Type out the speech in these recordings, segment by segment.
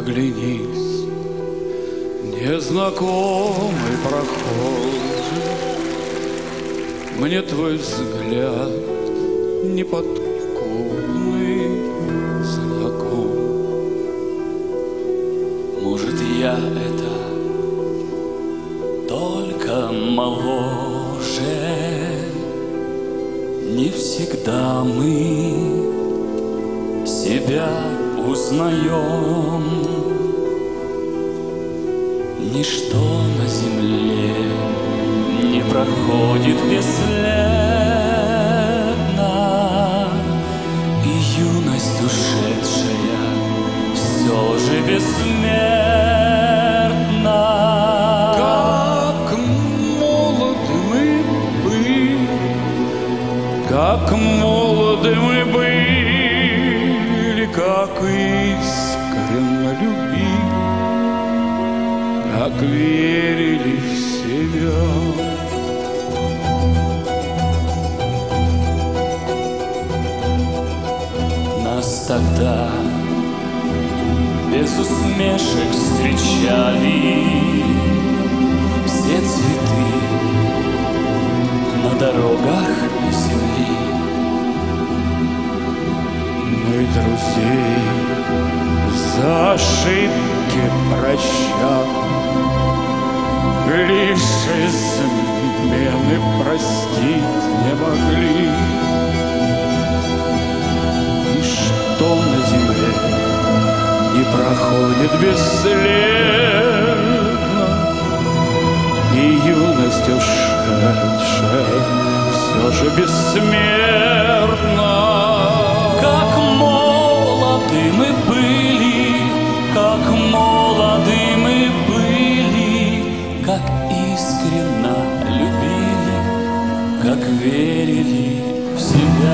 Оглянись, незнакомый прохожий, мне твой взгляд неподкупный знаком. Может, я это только моложе, не всегда мы себя узнаем. Ничто на земле не проходит бесследно, и юность ушедшая все же бессмертна. Как молоды мы были, как молоды мы были, как искренне любили, как верили в себя. Нас тогда без усмешек встречали все цветы на дорогах земли. Мы друзей за ошибки прощали, лишь измены простить не могли. Ничто на земле не проходит бесследно, и юность ушедшая все же бессмертна. Как молоды мы были, как молоды мы были, как искренно любили, как верили в себя.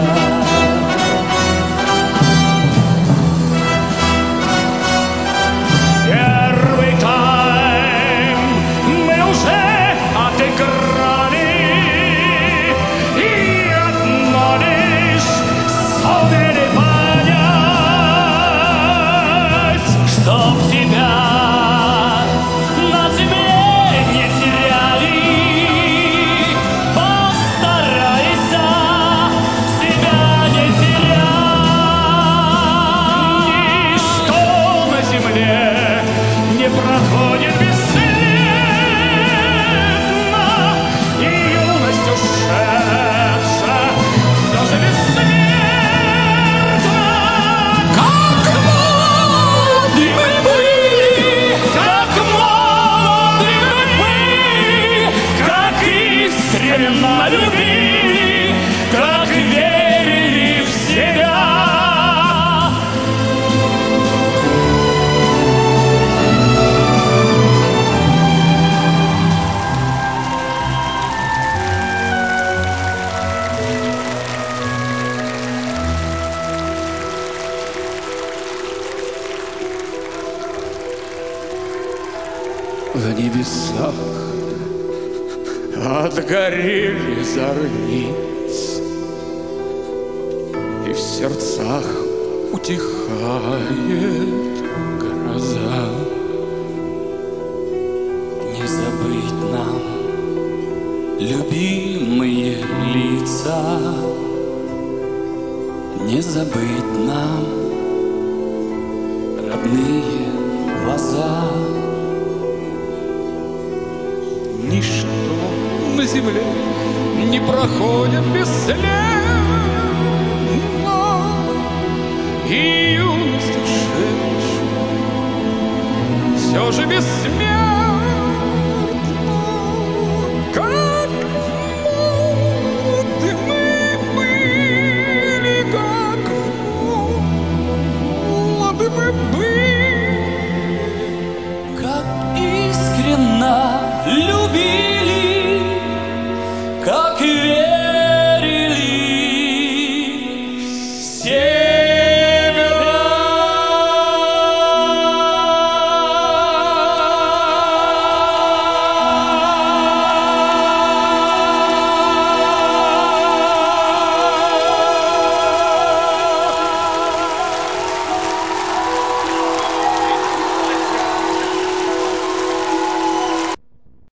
Первый тайм мы уже отыграли, и одно лишь сумели понять, чтоб тебя на земле не теряли. Постарайся себя не терять. Ничто на земле не проходит бесследно, и юность ушедшая все же бессмертна. Как молоды мы были, как молоды мы были, как искренно любили, как верили в себя. В небесах отгорели зорниц, и в сердцах утихает гроза. Не забыть нам любимые лица, не забыть нам родные глаза. Ничто на земле не проходит бесследно, и юность ушедшая все же бессмертна.